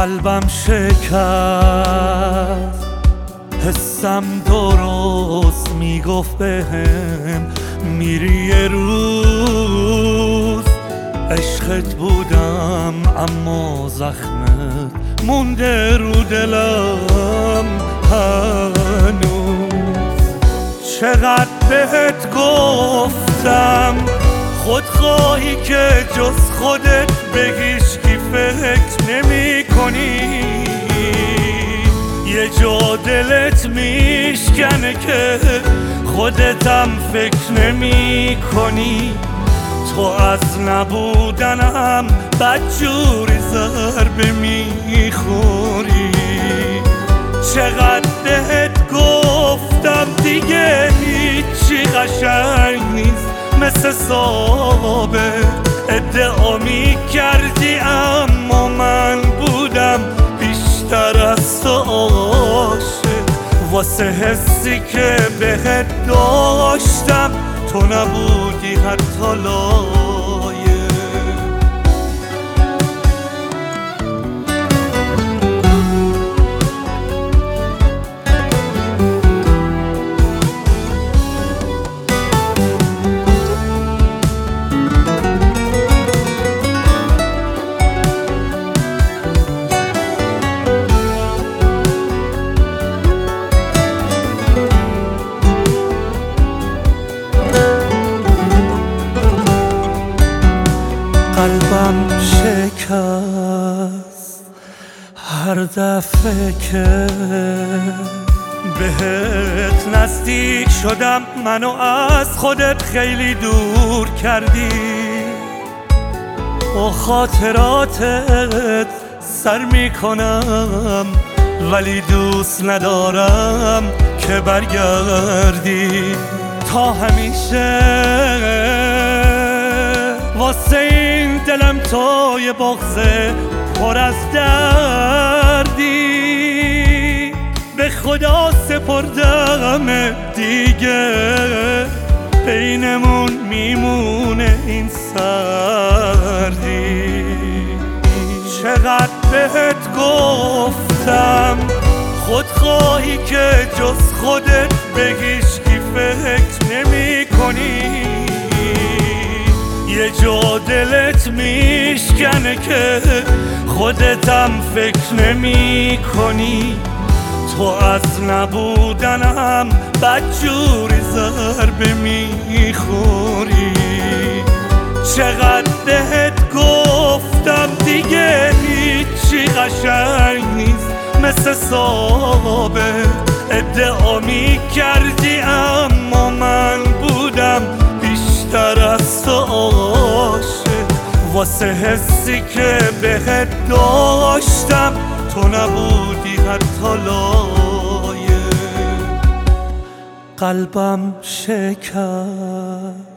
قلبم شکست، حسم درست میگفت بهم میری یه روز. عشقت بودم اما زخمت مونده رو دلم هنوز. چقدر بهت گفتم خودخواهی که جز خودت به هیچکی فکر نمی کنی. یه جا دلت میشکنه که خودتم فکر نمی کنی. تو از نبودنم بدجوری ضربه میخوری. چقدر بهت گفتم دیگه هیچی قشنگ نیست مثل سابق. ادعا میکردی اما من بودم بیشتر از تو عاشق. واسه حسی که بهت داشتم تو نبودی حتی لایق. قلبم شکست هر دفعه که بهت نزدیک شدم. منو از خودت خیلی دور کردی. با خاطراتت سر میکنم ولی دوست ندارم که برگردی. تا همیشه واسه این دلم تو یه بغض پر از دردی. به خدا سپردم دیگه بینمون میمونه این سردی. چقدر بهت گفتم خودخواهی که جز خودت به هیچکی فکر نمی کنی. یه جا دلت میشکنه که خودتم فکر نمی کنی. تو از نبودنم بدجوری ضربه میخوری. چقدر بهت گفتم دیگه هیچی قشنگ نیست مثل سابق. ادعا میکردی اما من بودم بیشتر از تو عاشق. واسه حسی که بهت داشتم تو نبودی حتی لایق. قلبم شکست